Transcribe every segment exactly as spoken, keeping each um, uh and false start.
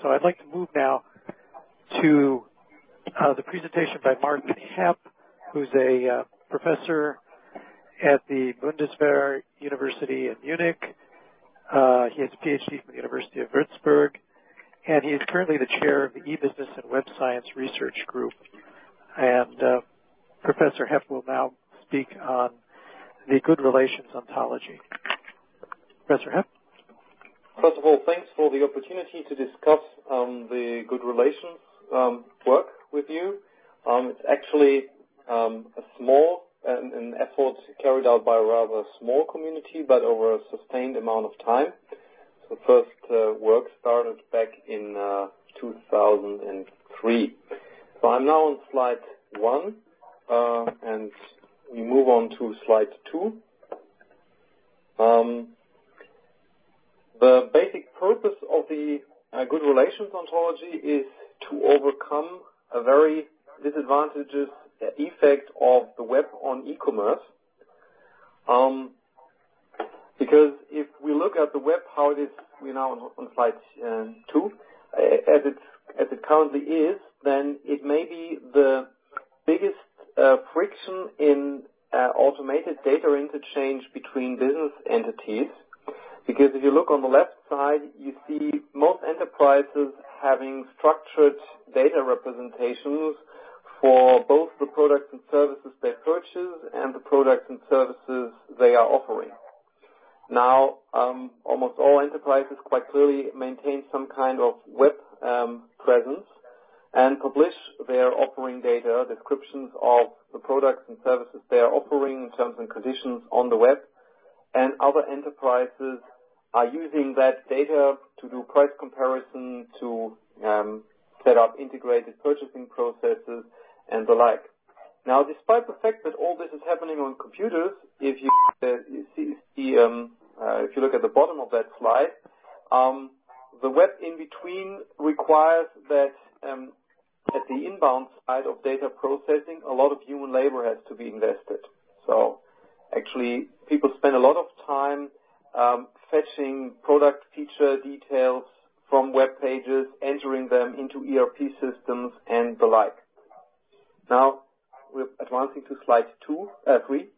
So I'd like to move now to uh, the presentation by Martin Hepp, who's a uh, professor at the Bundeswehr University in Munich. Uh, he has a P H D from the University of Würzburg, and he is currently the chair of the e-business and web science research group. And uh, Professor Hepp will now speak on the good relations ontology. Professor Hepp? First of all, thanks for the opportunity to discuss um, the good relations um, work with you. Um, it's actually um, a small an, an effort carried out by a rather small community, but over a sustained amount of time. So the first uh, work started back in uh, two thousand three. So I'm now on slide one, uh, and we move on to slide two. Um, the basic purpose of the uh, good relations ontology is to overcome a very disadvantageous effect of the web on e-commerce. Um, because if we look at the web, how it is, we're now on, on slide uh, two, uh, as, it, as it currently is, then it may be the biggest uh, friction in uh, automated data interchange between business entities. Because if you look on the left side, you see most enterprises having structured data representations for both the products and services they purchase and the products and services they are offering. Now, um, almost all enterprises quite clearly maintain some kind of web um, presence and publish their offering data, descriptions of the products and services they are offering in terms and conditions on the web. And other enterprises are using that data to do price comparison, to um, set up integrated purchasing processes, and the like. Now, despite the fact that all this is happening on computers, if you, uh, you see, see um, uh, if you look at the bottom of that slide, um, the web in between requires that um, at the inbound side of data processing, a lot of human labor has to be invested. So, actually, people spend a lot of time um, fetching product feature details from web pages, entering them into E R P systems, and the like. Now, we're advancing to slide two, uh, three.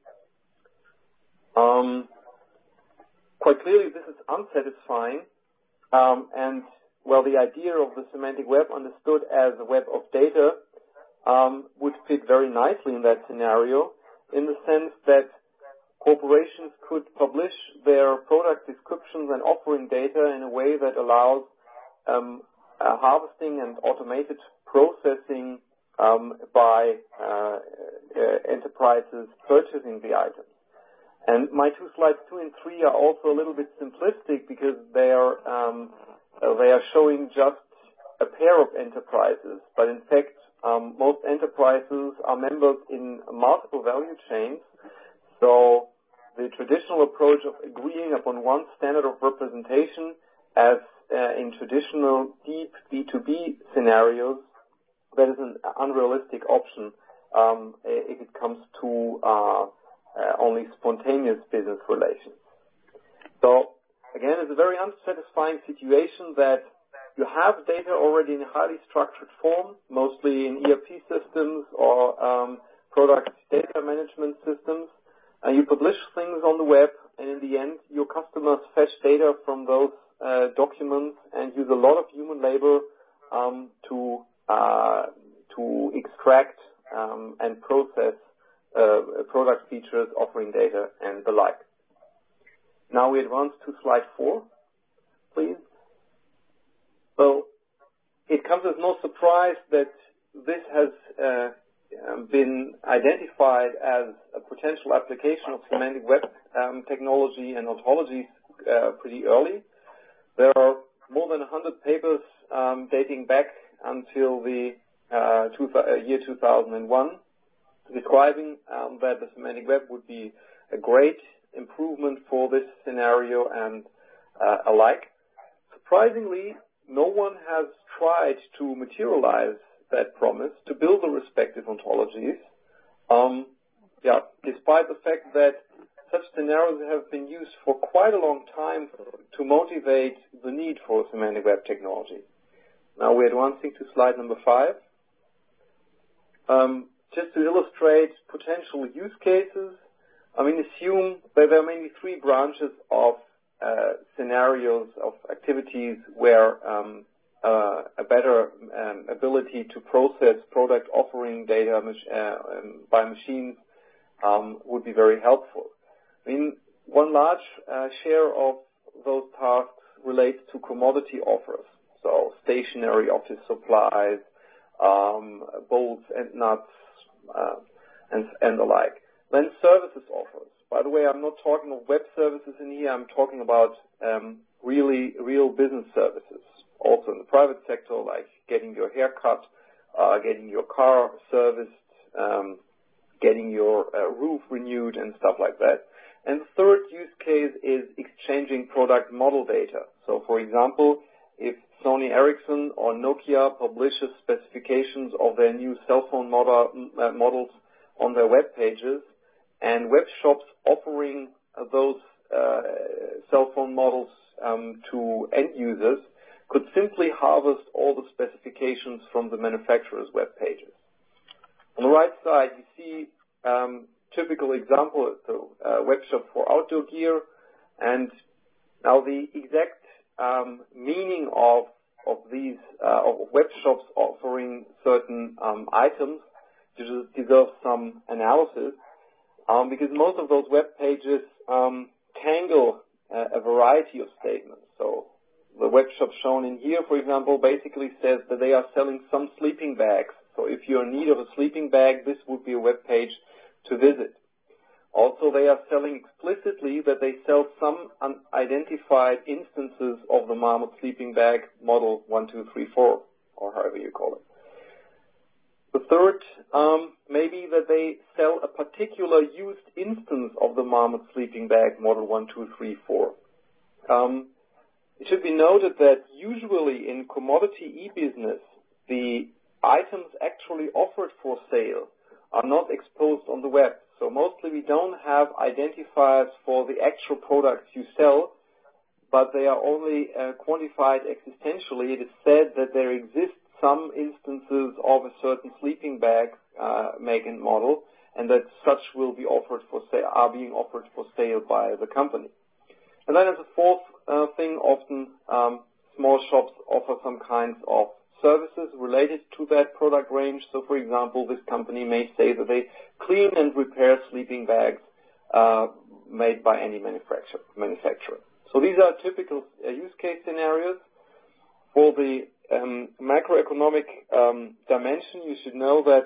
Um, quite clearly, this is unsatisfying, um, and, well, the idea of the semantic web understood as a web of data um, would fit very nicely in that scenario, in the sense that corporations could publish their product descriptions and offering data in a way that allows um, uh, harvesting and automated processing um, by uh, uh, enterprises purchasing the items. And my two slides two and three are also a little bit simplistic because they are um, uh, they are showing just a pair of enterprises, but in fact um, most enterprises are members in multiple value chains. So the traditional approach of agreeing upon one standard of representation, as uh, in traditional deep B two B scenarios, that is an unrealistic option um, if it comes to uh, uh, only spontaneous business relations. So again, it's a very unsatisfying situation that you have data already in a highly structured form, mostly in E R P systems or um, product data management systems. Uh, you publish things on the web, and in the end, your customers fetch data from those uh, documents and use a lot of human labor um, to uh, to extract um, and process uh, product features, offering data, and the like. Now we advance to slide four, please. So it comes as no surprise that this has uh, Um, been identified as a potential application of semantic web um, technology and ontologies uh, pretty early. There are more than one hundred papers um, dating back until the uh, two, uh, year two thousand one describing um, that the semantic web would be a great improvement for this scenario and uh, alike. Surprisingly, no one has tried to materialize that promise to build the respective ontologies, um, yeah, despite the fact that such scenarios have been used for quite a long time to motivate the need for semantic web technology. Now we're advancing to slide number five. Um, just to illustrate potential use cases, I mean, assume that there are maybe three branches of uh, scenarios of activities where um, uh, a better um, ability to process product offering data mach- uh, um, by machines um, would be very helpful. I mean, one large uh, share of those tasks relates to commodity offers, so stationary office supplies, um, bolts and nuts, uh, and, and the like. Then services offers. By the way, I'm not talking of web services in here. I'm talking about um, really real business services, also in the private sector, like getting your hair cut, uh, getting your car serviced, um, getting your uh, roof renewed, and stuff like that. And the third use case is exchanging product model data. So, for example, if Sony Ericsson or Nokia publishes specifications of their new cell phone model, uh, models on their web pages, and web shops offering uh, those uh, cell phone models um, to end users could simply harvest all the specifications from the manufacturer's web pages. On the right side, you see um, typical example, so uh, web shop for outdoor gear, and now the exact um, meaning of of these uh, of web shops offering certain um, items deserves some analysis, um, because most of those web pages um, tangle uh, a variety of statements. So the web shop shown in here, for example, basically says that they are selling some sleeping bags. So if you're in need of a sleeping bag, this would be a web page to visit. Also, they are selling explicitly that they sell some unidentified instances of the Marmot sleeping bag model one two three four, or however you call it. The third um, may be that they sell a particular used instance of the Marmot sleeping bag model one two three four. Um, it should be noted that usually in commodity e-business, the items actually offered for sale are not exposed on the web. So mostly we don't have identifiers for the actual products you sell, but they are only uh, quantified existentially. It is said that there exist some instances of a certain sleeping bag uh, make and model, and that such will be offered for sale, are being offered for sale by the company. And then as a fourth uh, thing, often um, small shops offer some kinds of services related to that product range. So, for example, this company may say that they clean and repair sleeping bags uh, made by any manufacturer. manufacturer. So these are typical uh, use case scenarios. For the um, macroeconomic um, dimension, you should know that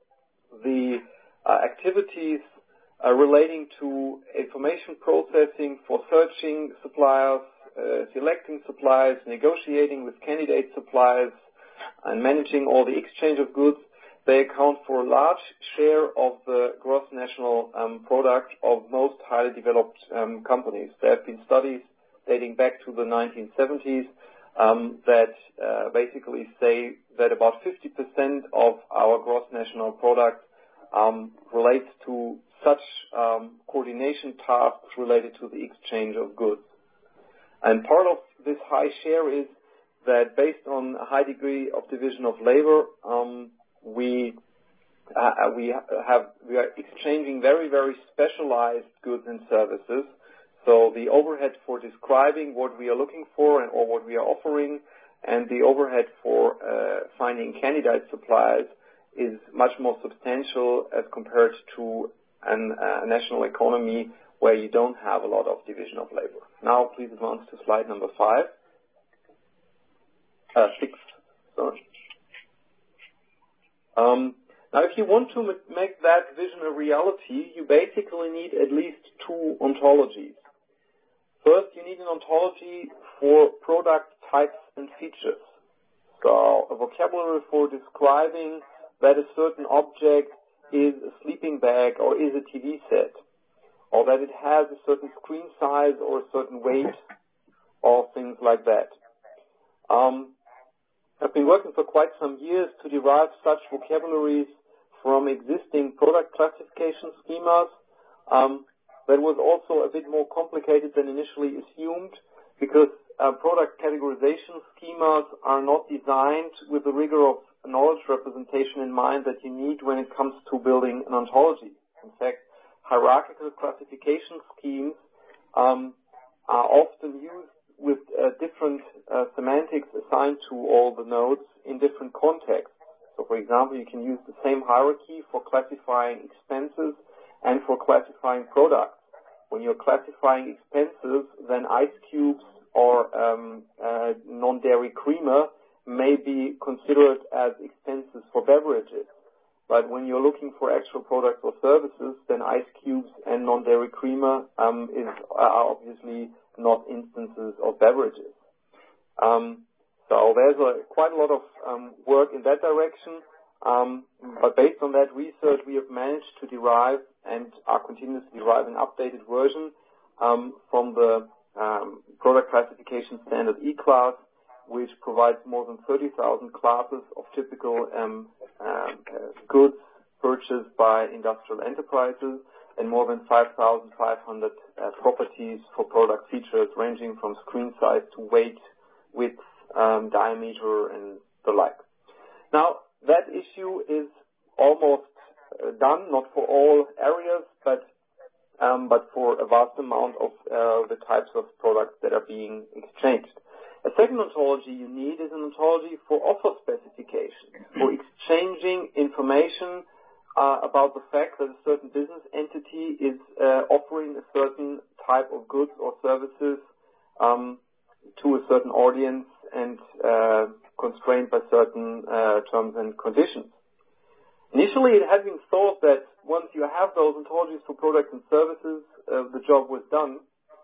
the uh, activities uh, relating to information processing for searching suppliers, uh, selecting suppliers, negotiating with candidate suppliers, and managing all the exchange of goods, they account for a large share of the gross national um, product of most highly developed um, companies. There have been studies dating back to the nineteen seventies um, that uh, basically say that about fifty percent of our gross national product um, relates to such um, coordination tasks related to the exchange of goods. And part of this high share is that based on a high degree of division of labor, um, we uh, we have we are exchanging very very specialized goods and services. So the overhead for describing what we are looking for and or what we are offering, and the overhead for uh, finding candidate suppliers is much more substantial as compared to an, a national economy where you don't have a lot of division of labor. Now, please advance to slide number five. Uh, six, sorry. Um, now, if you want to make that vision a reality, you basically need at least two ontologies. First, you need an ontology for product types and features. So, a vocabulary for describing that a certain object is a sleeping bag or is a T V set, or that it has a certain screen size or a certain weight, or things like that. Um, I've been working for quite some years to derive such vocabularies from existing product classification schemas. Um, that was also a bit more complicated than initially assumed, because uh, product categorization schemas are not designed with the rigor of knowledge representation in mind that you need when it comes to building an ontology. In fact, hierarchical classification schemes um, are often used with uh, different uh, semantics assigned to all the nodes in different contexts. So, for example, you can use the same hierarchy for classifying expenses and for classifying products. When you're classifying expenses, then ice cubes or um, uh, non-dairy creamer may be considered as expenses for beverages. But when you're looking for actual products or services, then ice cubes and non-dairy creamer um, is are obviously not instances of beverages. Um, so there's a, quite a lot of um, work in that direction. Um, but based on that research, we have managed to derive and are continuously deriving an updated version um, from the um, product classification standard E-class, which provides more than thirty thousand classes of typical um, um, uh, goods purchased by industrial enterprises and more than five thousand five hundred uh, properties for product features ranging from screen size to weight, width, um, diameter, and the like. Now, that issue is almost uh, done, not for all areas, but um, but for a vast amount of uh, the types of products that are being exchanged. A second ontology you need is an ontology for offer specification, for exchanging information uh, about the fact that a certain business entity is uh, offering a certain type of goods or services um, to a certain audience and uh, constrained by certain uh, terms and conditions. Initially, it had been thought that once you have those ontologies for products and services, uh, the job was done.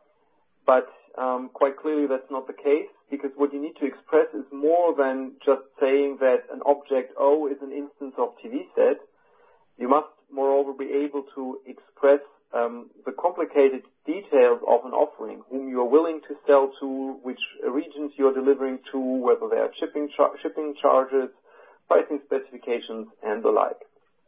But um, quite clearly that's not the case, because what you need to express is more than just saying that an object O is an instance of T V set. You must, moreover, be able to express um, the complicated details of an offering, whom you are willing to sell to, which regions you are delivering to, whether there are shipping, char- shipping charges, pricing specifications, and the like.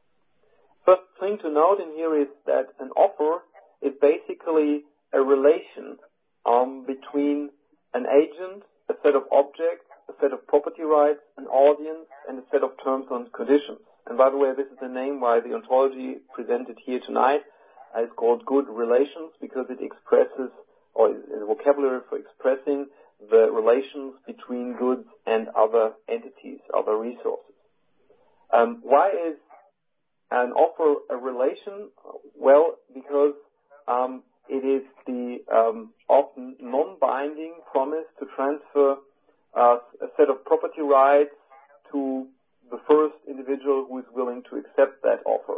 First thing to note in here is that an offer is basically a relation um, between an agent, a set of objects, a set of property rights, an audience, and a set of terms and conditions. And by the way, this is the name why the ontology presented here tonight is called good relations, because it expresses, or is a vocabulary for expressing the relations between goods and other entities, other resources. Um, why is an offer a relation? Well, because um, it is the um, often non-binding promise to transfer uh, a set of property rights to the first individual who is willing to accept that offer.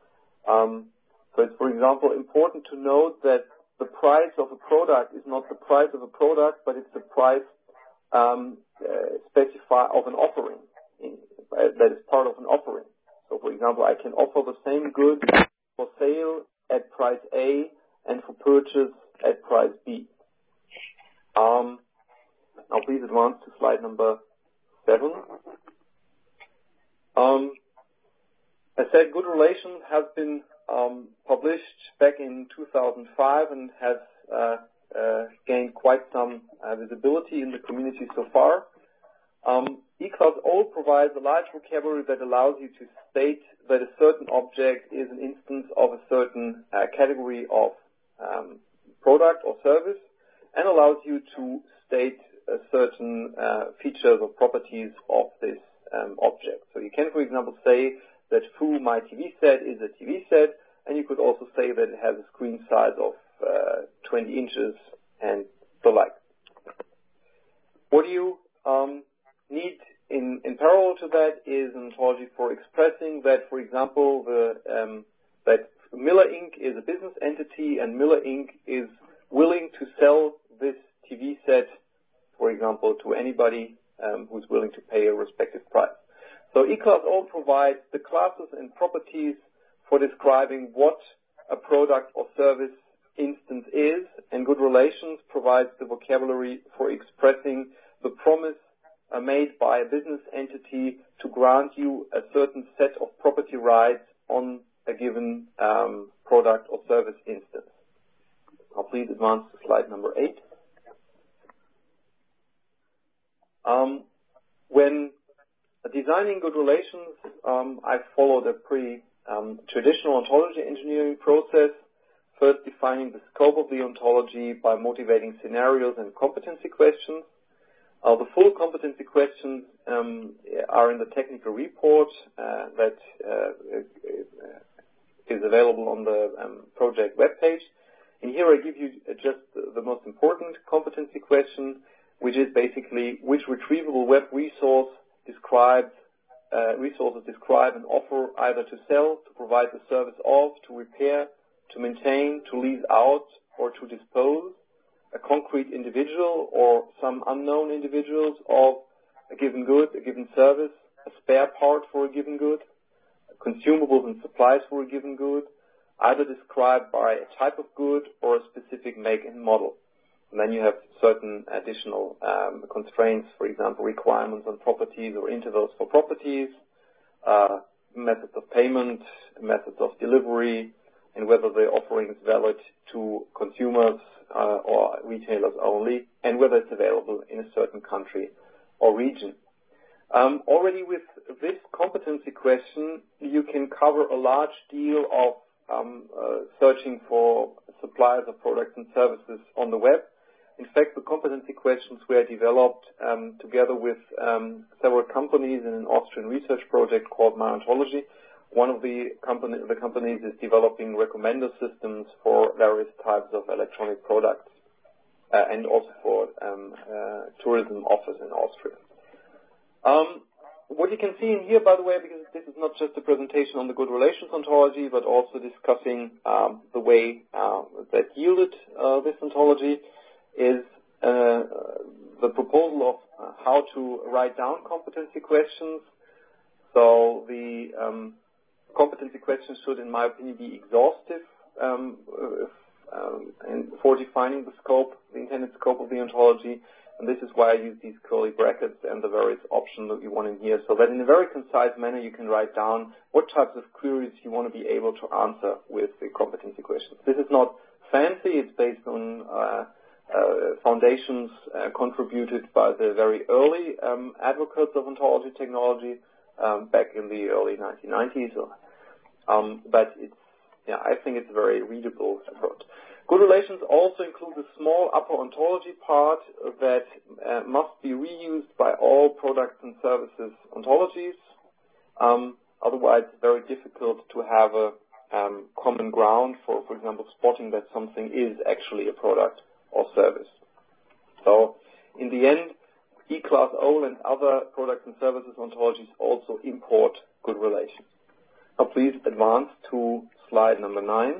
Um, so it's, for example, important to note that the price of a product is not the price of a product, but it's the price um, uh, specify of an offering in, uh, that is part of an offering. So, for example, I can offer the same good for sale at price A and for purchase at price B. Um, now, please advance to slide number seven. Um, I said good relations has been um, published back in two thousand five and has uh, uh, gained quite some uh, visibility in the community so far. Um, E-class O provides a large vocabulary that allows you to state that a certain object is an instance of a certain uh, category of um, product or service, and allows you to state uh, certain uh, features or properties of this um, object. So you can, for example, say that Fu, my T V set, is a T V set, and you could also say that it has a screen size of uh, twenty inches and the like. What do you um, need in, in parallel to that is an ontology for expressing that, for example, the um, that Miller Incorporated is a business entity and Miller Incorporated is willing to sell this T V set, for example, to anybody um, who's willing to pay a respective price. So E-class O provides the classes and properties for describing what a product or service instance is, and good relations provides the vocabulary for expressing the promise uh, made by a business entity to grant you a certain set of property rights on a given um, product or service instance. Now please advance to slide number eight. Um, when designing good relations, um, I followed a pretty um, traditional ontology engineering process, first defining the scope of the ontology by motivating scenarios and competency questions. Uh, the full competency questions um, are in the technical report uh, that uh, is available on the um, project webpage. And here I give you just the most important competency question, which is basically which retrievable web resource describes uh, resources describe an offer either to sell, to provide the service of, to repair, to maintain, to lease out, or to dispose a concrete individual or some unknown individuals of a given good, a given service, a spare part for a given good, consumables and supplies for a given good, either described by a type of good or a specific make and model. And then you have certain additional um, constraints, for example, requirements on properties or intervals for properties, uh, methods of payment, methods of delivery, and whether the offering is valid to consumers uh, or retailers only, and whether it's available in a certain country or region. Um, already with this competency question, you can cover a large deal of um, uh, searching for suppliers of products and services on the web. In fact, the competency questions were developed um, together with um, several companies in an Austrian research project called My Ontology. One of the, company, the companies is developing recommender systems for various types of electronic products uh, and also for um, uh, tourism offers in Austria. Um, what you can see in here, by the way, because this is not just a presentation on the good relations ontology, but also discussing um, the way uh, that yielded uh, this ontology, is uh, the proposal of uh, how to write down competency questions. So the um, competency questions should, in my opinion, be exhaustive um, um, in, for defining the scope, the intended scope of the ontology. And this is why I use these curly brackets and the various options that you want in here, so that in a very concise manner you can write down what types of queries you want to be able to answer with the competency questions. This is not fancy. It's based on uh, uh, foundations uh, contributed by the very early um, advocates of ontology technology um, back in the early nineteen nineties. Um, but it's, yeah, I think it's a very readable approach. Good relations also include a small upper ontology part that uh, must be reused by all products and services ontologies. Um, otherwise, it's very difficult to have a um, common ground for, for example, spotting that something is actually a product or service. So, in the end, E-Class O and other products and services ontologies also import good relations. Now, please advance to slide number nine.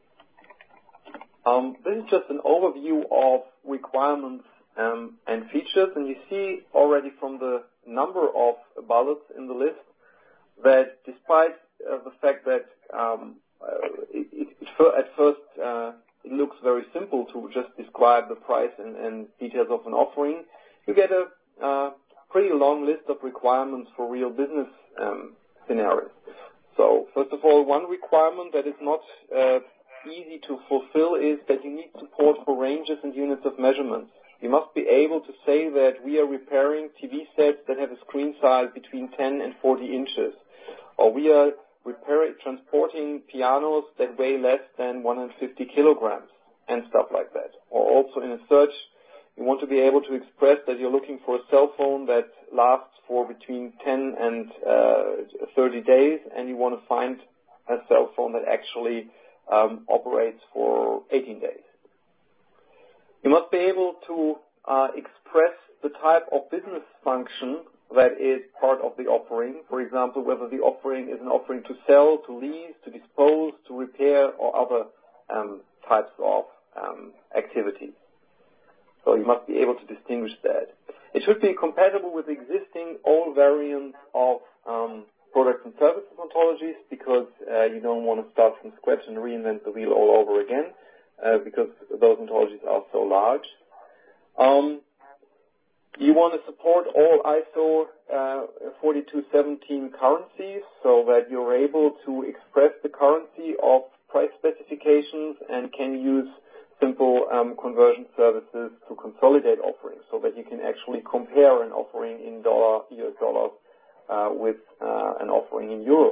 Um, this is just an overview of requirements um, and features, and you see already from the number of bullets in the list that despite uh, the fact that um, uh, it, it, at first uh, it looks very simple to just describe the price and, and details of an offering, you get a uh, pretty long list of requirements for real business um, scenarios. So, first of all, one requirement that is not uh, easy to fulfill is that you need support for ranges and units of measurements. You must be able to say that we are repairing T V sets that have a screen size between ten and forty inches, or we are repairing, transporting pianos that weigh less than one hundred fifty kilograms, and stuff like that. Or also in a search, you want to be able to express that you're looking for a cell phone that lasts for between ten and uh, thirty days, and you want to find a cell phone that actually um, operates for eighteen days. You must be able to uh, express the type of business function that is part of the offering. For example, whether the offering is an offering to sell, to lease, to dispose, to repair, or other um, types of um, activities. So you must be able to distinguish that. It should be compatible with existing old variants of um, products and services ontologies, because uh, you don't want to start from scratch and reinvent the wheel all over again, uh, because those ontologies are so large. Um, you want to support all I S O uh, forty-two seventeen currencies, so that you're able to express the currency of price specifications and can use simple um, conversion services to consolidate offerings so that you can actually compare an offering in dollar, U S dollars uh, with uh, an offering in euros.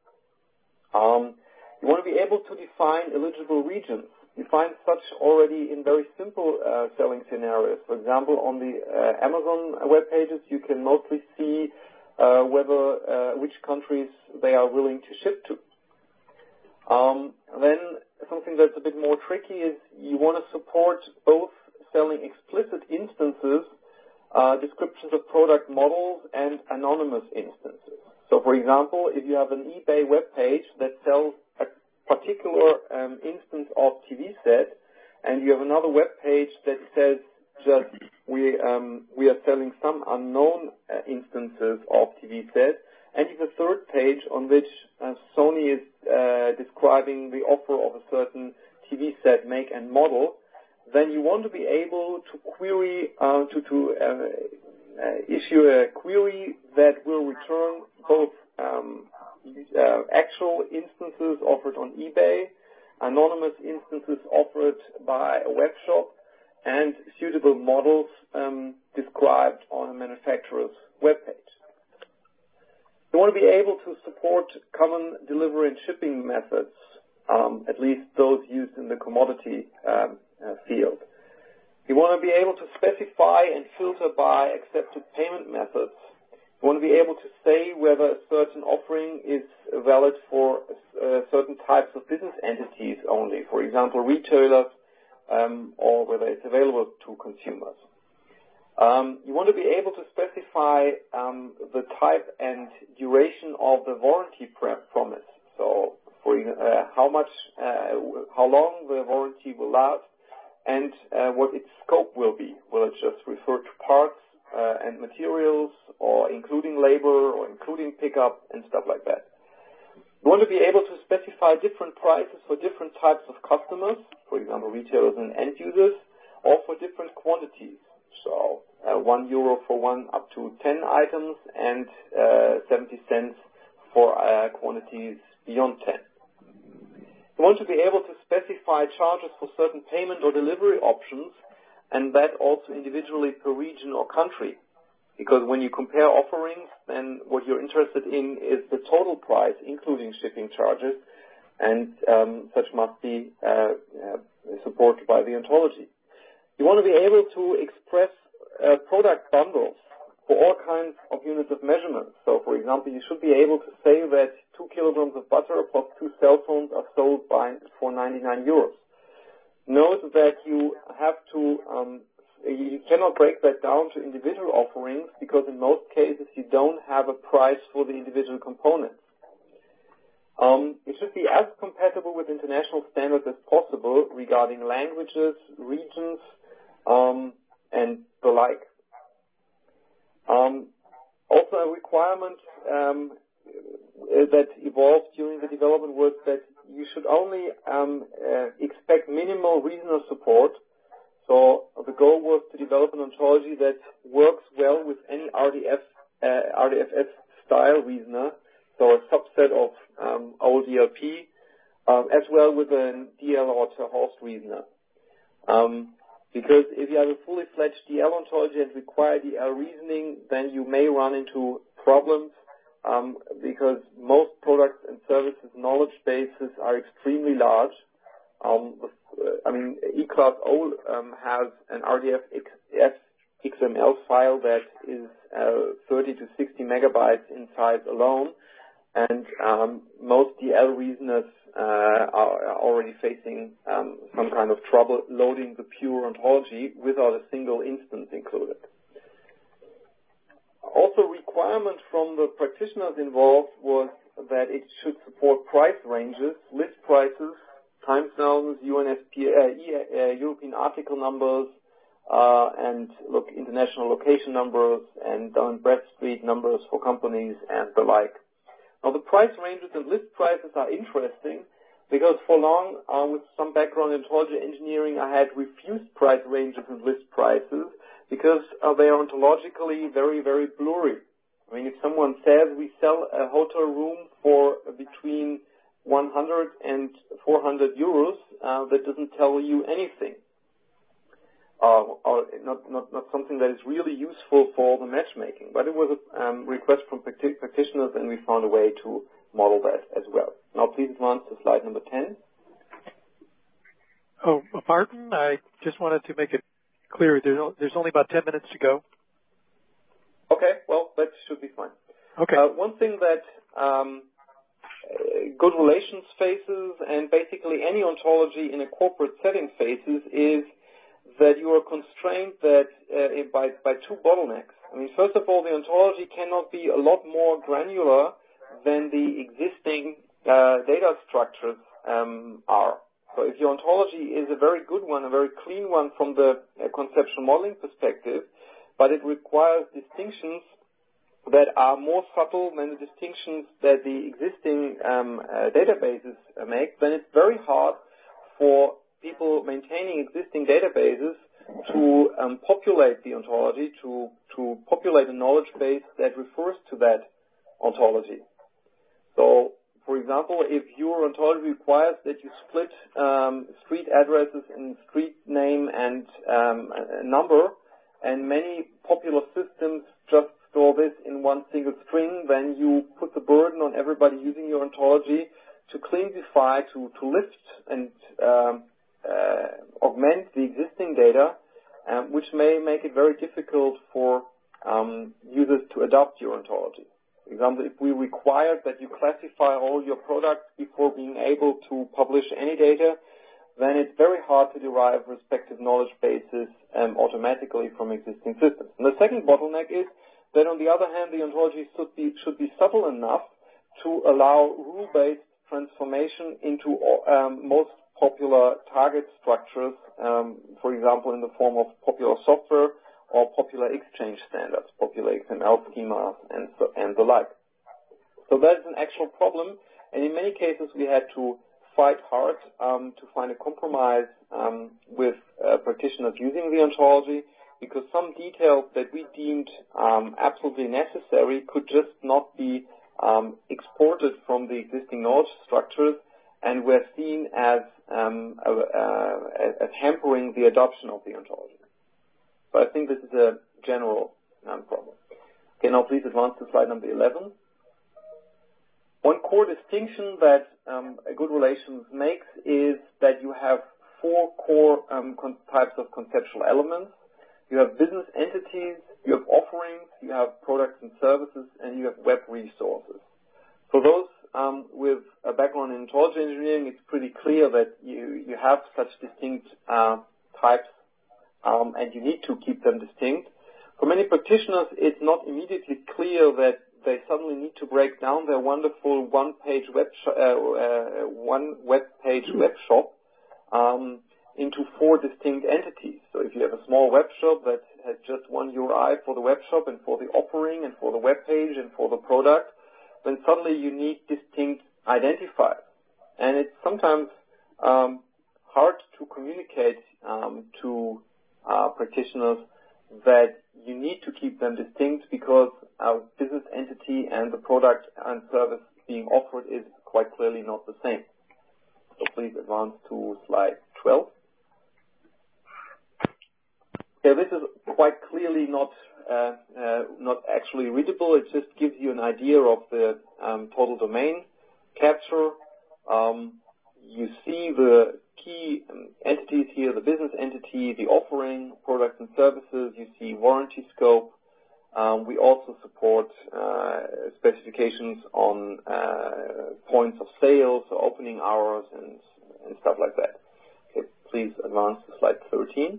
Um, you want to be able to define eligible regions. You find such already in very simple uh, selling scenarios. For example, on the uh, Amazon web pages, you can mostly see uh, whether uh, which countries they are willing to ship to. Um, then something that's a bit more tricky is you want to support both selling explicit instances, uh, descriptions of product models, and anonymous instances. So, for example, if you have an eBay web page that sells a particular um, instance of T V set, and you have another web page that says just we um, we are selling some unknown uh, instances of T V set, and you have a third page on which uh, Sony is uh, describing the offer of a certain T V set make and model, then you want to be able to query uh, to to uh, uh, issue a query that will return both um, uh, actual instances offered on eBay, anonymous instances offered by a web shop, and suitable models um, described on a manufacturer's web page. You want to be able to support common delivery and shipping methods, um, at least those used in the commodity um, uh, field. You want to be able to specify and filter by accepted payment methods. You want to be able to say whether a certain offering is valid for uh, certain types of business entities only, for example, retailers, um, or whether it's available to consumers. Um, you want to be able to specify um, the type and duration of the warranty promise. So, for uh, how much, uh, how long the warranty will last, and uh, what its scope will be. Will it just refer to parts uh, and materials, or including labor, or including pickup, and stuff like that? You want to be able to specify different prices for different types of customers, for example, retailers and end users, or for different quantities. So uh, one euro for one up to ten items, and uh, seventy cents for uh, quantities beyond ten. You want to be able to specify charges for certain payment or delivery options, and that also individually per region or country. Because when you compare offerings, then what you're interested in is the total price, including shipping charges, and um, such must be uh, uh, supported by the ontology. You want to be able to express uh, product bundles for all kinds of units of measurement. So, for example, you should be able to say that two kilograms of butter plus two cell phones are sold by for ninety-nine euros. Note that you have to, um, you cannot break that down to individual offerings because in most cases you don't have a price for the individual components. Um, it should be as compatible with international standards as possible regarding languages, regions, um, and the like. Um, also a requirement um, that evolved during the development was that you should only um, uh, expect minimal reasoner support. So the goal was to develop an ontology that works well with any R D F, uh, R D F S style reasoner, so a subset of um, old D L P, um, as well with a D L or Terhorst reasoner. Um, Because if you have a fully fledged D L ontology and require D L reasoning, then you may run into problems um, because most products and services knowledge bases are extremely large. Um, I mean, E-Class O um, has an R D F X M L file that is uh, thirty to sixty megabytes in size alone, and um, most D L reasoners Uh, are already facing um, some kind of trouble loading the pure ontology without a single instance included. Also, requirement from the practitioners involved was that it should support price ranges, list prices, time zones, U N S P, uh, uh, European article numbers, uh, and look international location numbers, and Dun and Bradstreet numbers for companies and the like. Now, the price ranges and list prices are interesting because for long, uh, with some background in ontology engineering, I had refused price ranges and list prices because uh, they are ontologically very, very blurry. I mean, if someone says we sell a hotel room for between one hundred and four hundred euros, uh, that doesn't tell you anything, uh, or not, not, not something that is really useful for the matchmaking. But it was a um, request from practitioners, and we found a way to model that as well. Now please advance to slide number ten. Oh, pardon? I just wanted to make it clear there's, there's only about ten minutes to go. Okay, well, that should be fine. Okay. Uh, one thing that um, good relations faces, and basically any ontology in a corporate setting faces, is that you are constrained that uh, by, by two bottlenecks. I mean, first of all, the ontology cannot be a lot more granular than the existing uh, data structures um, are. So if your ontology is a very good one, a very clean one from the uh, conceptual modeling perspective, but it requires distinctions that are more subtle than the distinctions that the existing um, uh, databases uh, make, then it's very hard for people maintaining existing databases to um, populate the ontology, to, to populate a knowledge base that refers to that ontology. So, for example, if your ontology requires that you split um, street addresses in street name and um, a number, and many popular systems just store this in one single string, then you put the burden on everybody using your ontology to cleanify, to, to lift and um, uh, augment the existing data, um, which may make it very difficult for um, users to adopt your ontology. For example, if we required that you classify all your products before being able to publish any data, then it's very hard to derive respective knowledge bases um, automatically from existing systems. And the second bottleneck is that, on the other hand, the ontology should be, should be subtle enough to allow rule-based transformation into um, most popular target structures, um, for example, in the form of popular software or popular exchange standards, popular X M L schemas, and, so, and the like. So that's an actual problem, and in many cases we had to fight hard um, to find a compromise um, with uh, practitioners using the ontology, because some details that we deemed um, absolutely necessary could just not be um, exported from the existing knowledge structures, and were seen as, um, uh, uh, as hampering the adoption of the ontology. So I think this is a general um, problem. Okay, now please advance to slide number eleven. One core distinction that um, a good relations makes is that you have four core um, types of conceptual elements. You have business entities, you have offerings, you have products and services, and you have web resources. For those um, with a background in ontology engineering, it's pretty clear that you, you have such distinct uh, types, um, and you need to keep them distinct. For many practitioners, it's not immediately clear that they suddenly need to break down their wonderful one-page web, sh- uh, uh, one web-page web shop um, into four distinct entities. So if you have a small web shop that has just one U R I for the web shop and for the offering and for the web page and for the product, then suddenly you need distinct identifiers. And it's sometimes um, hard to communicate um, to uh, practitioners that you need to keep them distinct, because our business entity and the product and service being offered is quite clearly not the same. So please advance to slide twelve. Okay, this is quite clearly not uh, uh, not actually readable. It just gives you an idea of the um, total domain capture. Um, you see the key um, entities here, the business entity, the offering, products and services. You see warranty scope. Um, we also support uh, specifications on uh, points of sale, so opening hours and, and stuff like that. Okay, please advance to slide thirteen.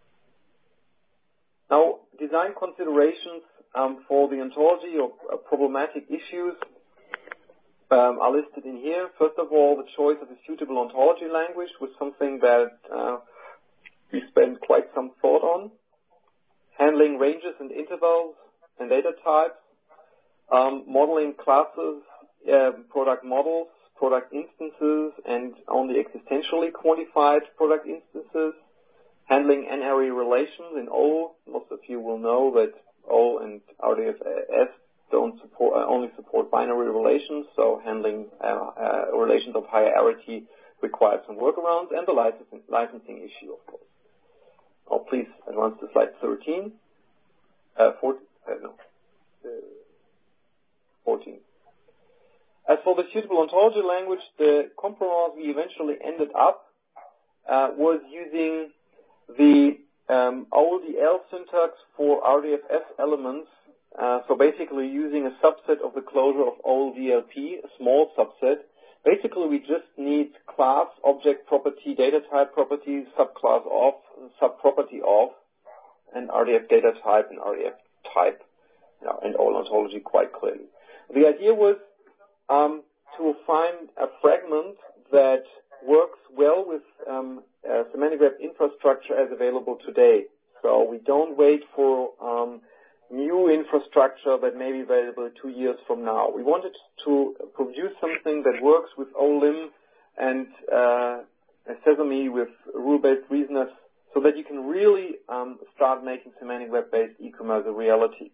Now, design considerations um, for the ontology of uh, problematic issues um, are listed in here. First of all, the choice of a suitable ontology language was something that uh, we spent quite some thought on. Handling ranges and intervals and data types, um, modeling classes, uh, product models, product instances, and only existentially quantified product instances, handling n-array relations in O. Most of you will know that O and R D F S don't support, uh, only support binary relations, so handling uh, uh, relations of hierarchy requires some workarounds, and the licensing, licensing issue, of course. Oh, please advance to slide thirteen. Uh, fourteen, uh, no, uh, fourteen. As for the suitable ontology language, the compromise we eventually ended up uh, was using the um, O L D L syntax for R D F S elements. Uh, so basically using a subset of the closure of O L D L P, a small subset. Basically, we just need class, object property, data type properties, subclass of, subproperty of, and R D F data type and R D F type, you know, and all ontology quite clearly. The idea was um, to find a fragment that works well with um, uh, semantic web infrastructure as available today. So we don't wait for um, new infrastructure that may be available two years from now. We wanted to produce something that works with O L I M and uh, Sesame with rule-based reasoners so that you can really um, start making semantic web-based e-commerce a reality.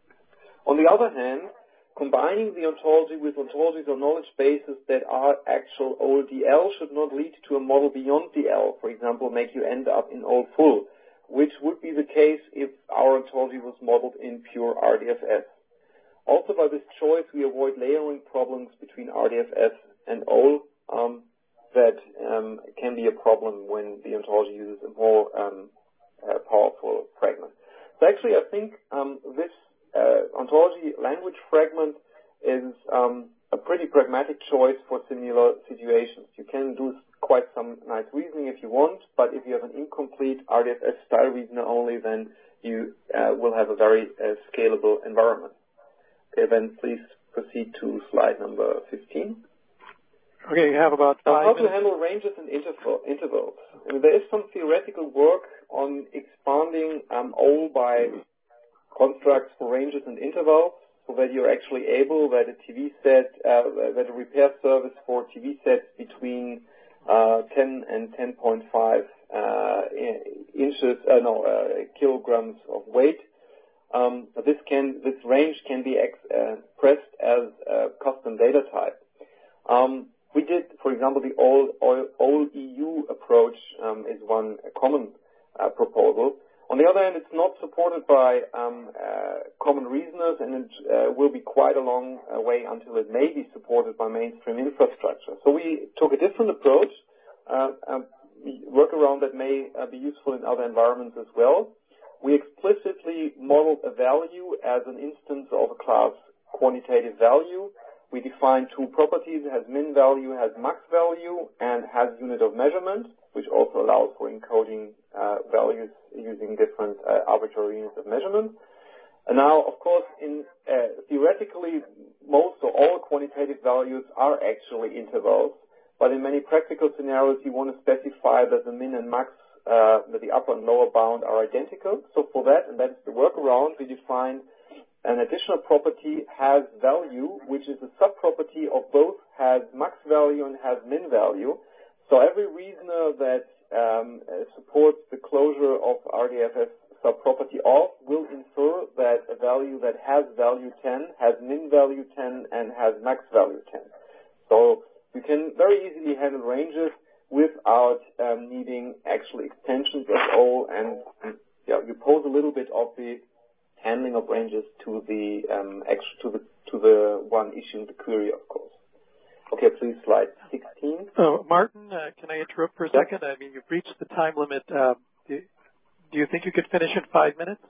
On the other hand, combining the ontology with ontologies or knowledge bases that are actual O L D L should not lead to a model beyond the L, for example, make you end up in O L full, which would be the case if our ontology was modeled in pure R D F S. Also, by this choice, we avoid layering problems between R D F S and O L um, that um, can be a problem when the ontology uses a more um, uh, powerful fragment. So actually, I think um, this uh, ontology language fragment is um, a pretty pragmatic choice for similar situations. You can do quite some nice reasoning if you want, but if you have an incomplete R D F S style reasoner only, then you uh, will have a very uh, scalable environment. Okay, then please proceed to slide number fifteen. Okay, you have about five now, how minutes. to handle ranges and interval, intervals. I mean, there is some theoretical work on expanding um, O L by constructs for ranges and intervals, so that you're actually able that a T V set, uh, that a repair service for T V sets between uh, ten and ten point five uh, inches, uh, no, uh, kilograms of weight. Um, this can, this range can be expressed as a custom data type. Um, we did, for example, the all, all, all E U approach um, is one common uh, proposal. On the other hand, it's not supported by um, uh, common reasoners, and it uh, will be quite a long uh, way until it may be supported by mainstream infrastructure. So we took a different approach, uh, um, workaround that may uh, be useful in other environments as well. We explicitly modeled a value as an instance of a class quantitative value. We defined two properties: it has min value, has max value, and has unit of measurement, which also allows for encoding uh, values using different uh, arbitrary units of measurement. And now, of course, in uh, theoretically, most or all quantitative values are actually intervals, but in many practical scenarios, you want to specify that the min and max, uh, that the upper and lower bound are identical. So for that, and that is the workaround, we define an additional property has value, which is a subproperty of both has max value and has min value. So every reasoner that um, uh, supports the closure of R D F S subproperty of will infer that a value that has value ten has min value ten and has max value ten. So you can very easily handle ranges without um, needing actual extensions at all, and, and yeah, you pose a little bit of the handling of ranges to the um, to the to the one issuing the query, of course. Okay, please, slide sixteen. Oh, Martin, uh, can I interrupt for a Yep. second? I mean, you've reached the time limit. Uh, do, do you think you could finish in five minutes?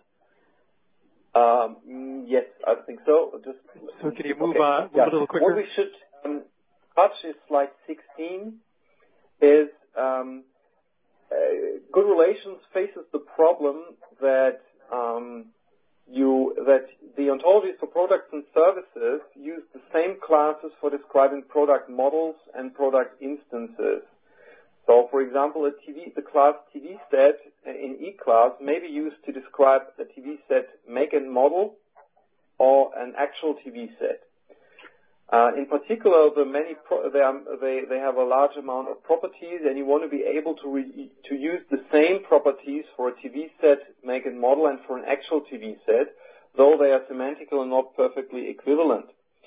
Um, yes, I think so. Just so can you move, okay. uh, move yeah. a little quicker? What we should um, touch is slide sixteen. Is um, uh, good relations faces the problem that um, you that the ontologies for products and services use the same classes for describing product models and product instances. So, for example, a T V, the class T V set in E-class may be used to describe a T V set make and model or an actual T V set. Uh, in particular, the many pro they, are, they, they have a large amount of properties, and you want to be able to re to use the same properties for a T V set make and model and for an actual T V set, though they are semantically not perfectly equivalent.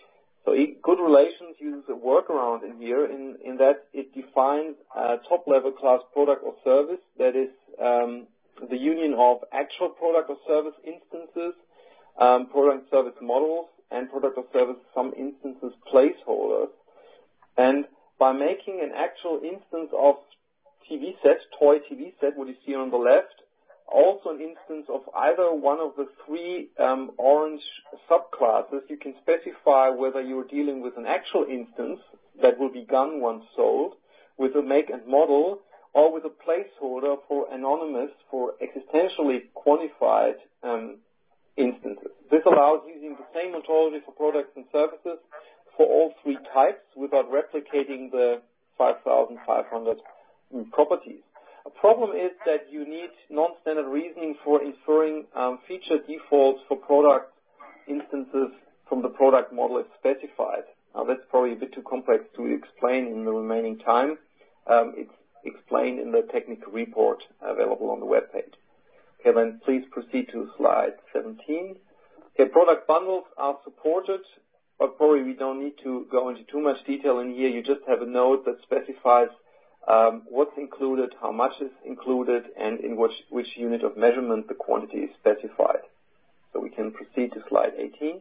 So Good Relations uses a workaround in here in, in that it defines a top-level class product or service that is um, the union of actual product or service instances, um, product and service models, and product or service, some instances, placeholders. And by making an actual instance of T V set, toy T V set, what you see on the left, also an instance of either one of the three um, orange subclasses, you can specify whether you're dealing with an actual instance that will be gone once sold, with a make and model, or with a placeholder for anonymous, for existentially quantified um, instances. This allows using the same ontology for products and services for all three types without replicating the five thousand five hundred properties. A problem is that you need non-standard reasoning for inferring um, feature defaults for product instances from the product model as specified. Now that's probably a bit too complex to explain in the remaining time. Um, it's explained in the technical report available on the web page. Okay, then please proceed to slide seventeen. Okay, product bundles are supported, but probably we don't need to go into too much detail in here. You just have a note that specifies um, what's included, how much is included, and in which, which unit of measurement the quantity is specified. So we can proceed to slide eighteen.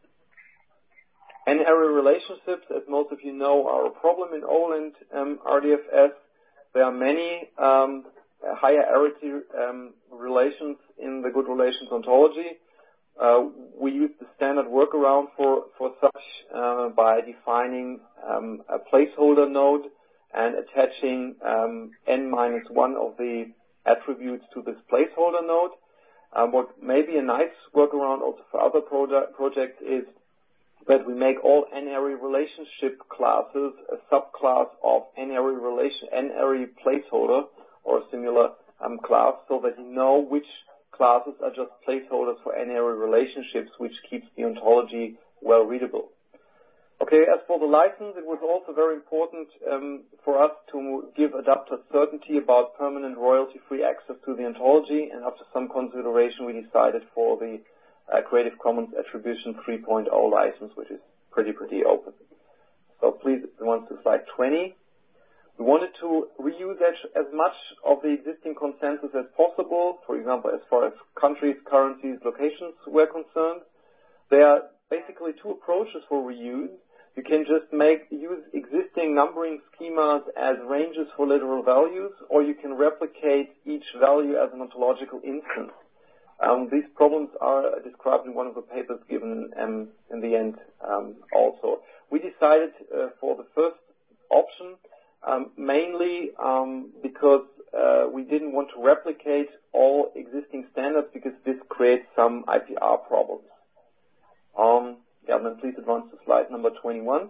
N-array relationships, as most of you know, are a problem in OLEND um, R D F S. There are many um, higher arity um, relations in the Good Relations ontology. Uh, we use the standard workaround for, for such uh, by defining um, a placeholder node and attaching um, n minus one of the attributes to this placeholder node. Um, what may be a nice workaround also for other project, projects is that we make all n-array relationship classes a subclass of n-array relation, n-array placeholder or a similar um, class, so that you know which classes are just placeholders for n-array relationships, which keeps the ontology well readable. Okay, as for the license, it was also very important um, for us to give adapters certainty about permanent royalty-free access to the ontology, and after some consideration, we decided for the uh, Creative Commons Attribution three point oh license, which is pretty, pretty open. So please, advance to slide twenty. We wanted to reuse as much of the existing consensus as possible, for example, as far as countries, currencies, locations were concerned. There are basically two approaches for reuse. You can just make use existing numbering schemas as ranges for literal values, or you can replicate each value as an ontological instance. Um, these problems are described in one of the papers given um, in the end um, also. We decided uh, for the first option, um, mainly um, because uh, we didn't want to replicate all existing standards, because this creates some I P R problems. Um, yeah, then please advance to slide number twenty-one.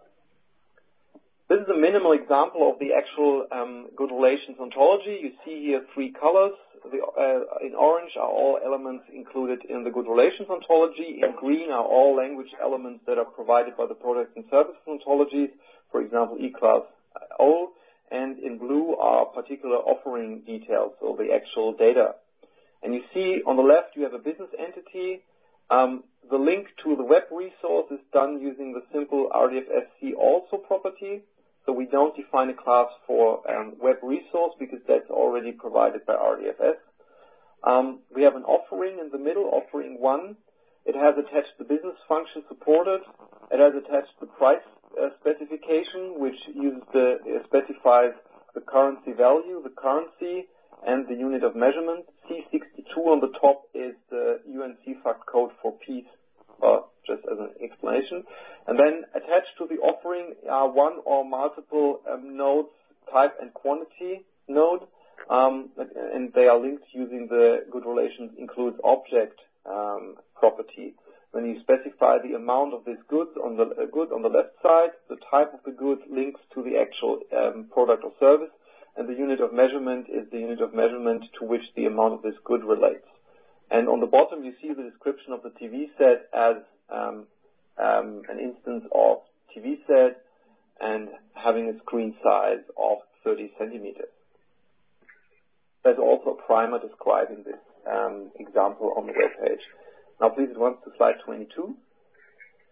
This is a minimal example of the actual um, Good Relations ontology. You see here three colors. The, uh, in orange are all elements included in the Good Relations ontology. In green are all language elements that are provided by the product and services ontologies, for example, E-class O. And in blue are particular offering details, so the actual data. And you see on the left you have a business entity. Um, the link to the web resource is done using the simple R D F S C also property. So we don't define a class for um, web resource, because that's already provided by R D F S. Um, we have an offering in the middle, offering one. It has attached the business function supported. It has attached the price uh, specification, which uses the, uh, specifies the currency value, the currency, and the unit of measurement. C sixty-two on the top is the U N C FACT code for peace, uh, just as an explanation. And then attached to the offering are one or multiple um, nodes, type and quantity node, um, and they are linked using the Good Relations includes object um, property. When you specify the amount of this good on the uh, good on the left side, the type of the good links to the actual um, product or service, and the unit of measurement is the unit of measurement to which the amount of this good relates. And on the bottom, you see the description of the T V set as um, um, an instance of T V set and having a screen size of thirty centimeters. There's also a primer describing this um, example on the web page. Now please advance to slide twenty-two.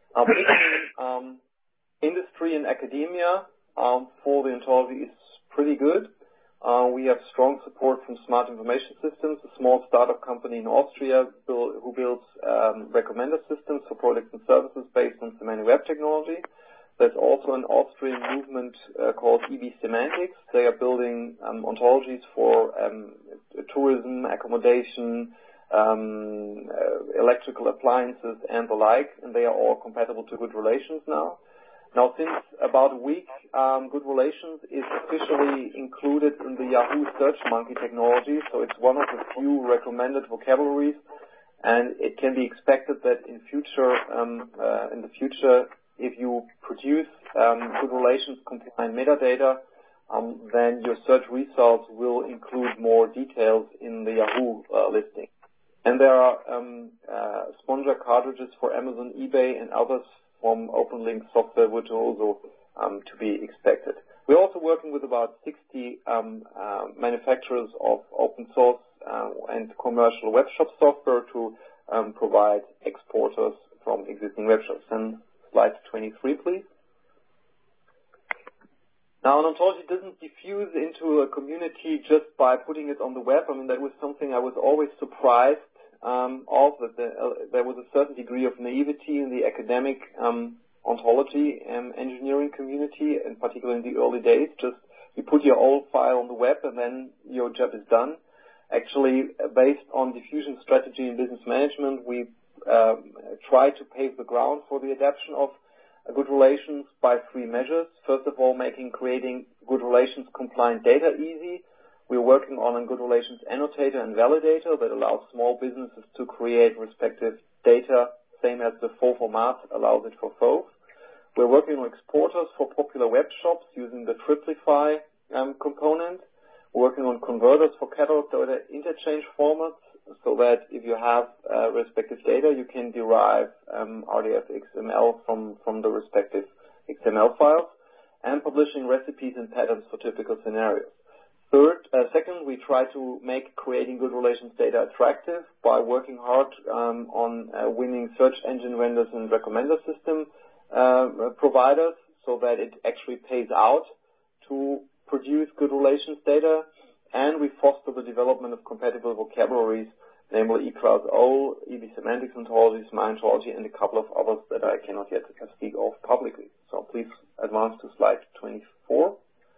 Our position um, industry and academia um, for the ontology is pretty good. Uh, we have strong support from Smart Information Systems, a small startup company in Austria build, who builds um, recommender systems for products and services based on semantic web technology. There's also an Austrian movement uh, called E B Semantics. They are building um, ontologies for um, tourism, accommodation, um, uh, electrical appliances, and the like, and they are all compatible to Good Relations now. Now, since about a week, um, Good Relations is officially included in the Yahoo SearchMonkey technology, so it's one of the few recommended vocabularies, and it can be expected that in future, um, uh, in the future, if you produce um, Good Relations compliant metadata, um, then your search results will include more details in the Yahoo uh, listing. And there are um, uh, Sponger cartridges for Amazon, eBay, and others from OpenLink software, which are also um, to be expected. We're also working with about sixty um, uh, manufacturers of open source uh, and commercial web shop software to um, provide exporters from existing web shops. And slide twenty-three, please. Now, an ontology doesn't diffuse into a community just by putting it on the web. I mean, that was something I was always surprised um, of, that the, uh, there was a certain degree of naivety in the academic um, ontology and engineering community, in particular in the early days. Just you put your old file on the web and then your job is done. Actually, based on diffusion strategy in business management, we um, try to pave the ground for the adoption of Good Relations by three measures. First of all, making creating Good Relations compliant data easy. We're working on a Good Relations annotator and validator that allows small businesses to create respective data, same as the F O format allows it for F O. We're working on exporters for popular web shops using the Triplify um, component. We're working on converters for catalog data interchange formats, so that if you have uh, respective data, you can derive um, R D F X M L from, from the respective X M L files, and publishing recipes and patterns for typical scenarios. Third, uh, second, we try to make creating Good Relations data attractive by working hard um, on uh, winning search engine vendors and recommender system uh, providers, so that it actually pays out to produce Good Relations data. And we foster the development of compatible vocabularies, namely E Class O, E B Semantics ontologies, my ontology, and a couple of others that I cannot yet speak of publicly. So please advance to slide twenty-four.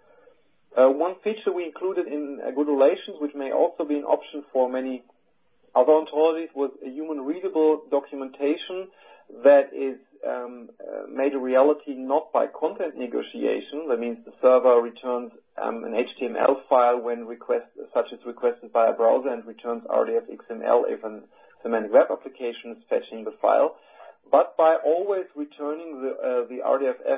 Uh, one feature we included in uh, Good Relations, which may also be an option for many other ontologies, was a human-readable documentation that is um, uh, made a reality not by content negotiation. That means the server returns um, an H T M L file when request, such as requested by a browser, and returns R D F X M L if a semantic web application is fetching the file, but by always returning the, uh, the R D F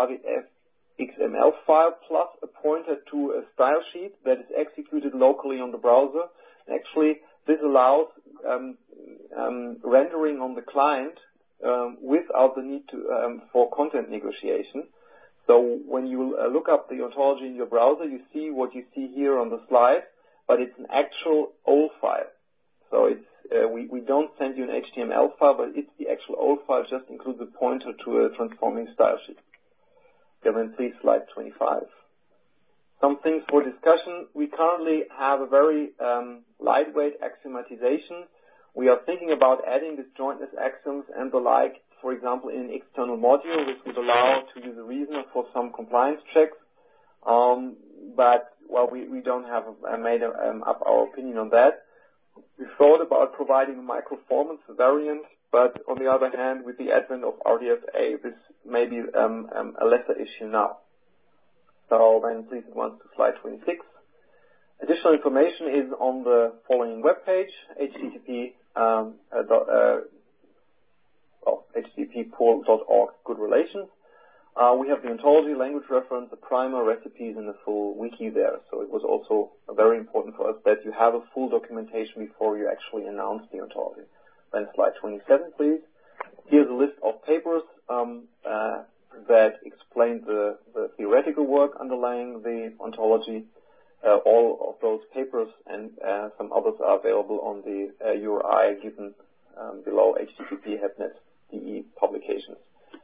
X M L file plus a pointer to a style sheet that is executed locally on the browser. Actually, this allows um, um, rendering on the client Um, without the need to, um, for content negotiation. So when you uh, look up the ontology in your browser, you see what you see here on the slide, but it's an actual O L file. So it's uh, we, we don't send you an H T M L file, but it's the actual O L file, just includes a pointer to a transforming style sheet. Okay, then please slide twenty-five. Some things for discussion. We currently have a very um, lightweight axiomatization. We are thinking about adding disjointness axioms and the like, for example, in an external module, which would allow to use a reasoner for some compliance checks. Um, but, well, we, we don't have uh, made a, um, up our opinion on that. We thought about providing a microformance variant, but on the other hand, with the advent of R D F A, this may be um, um, a lesser issue now. So then please advance to slide twenty-six. Additional information is on the following webpage, http um, uh, dot, uh, well, http pool dot org Good Relations. Uh, we have the ontology, language reference, the primer, recipes, and the full wiki there. So it was also very important for us that you have a full documentation before you actually announce the ontology. Then slide twenty-seven, please. Here's a list of papers um, uh, that explain the, the theoretical work underlying the ontology. Uh, all of those papers and uh, some others are available on the uh, U R I given um, below, http headnet dot de publications.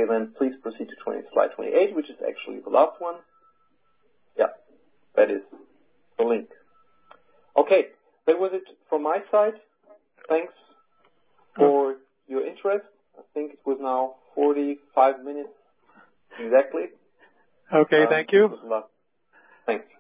Okay, then please proceed to twenty, slide twenty-eight, which is actually the last one. Yeah, that is the link. Okay, that was it from my side. Thanks for your interest. I think it was now forty-five minutes exactly. Okay, um, thank you. Thanks.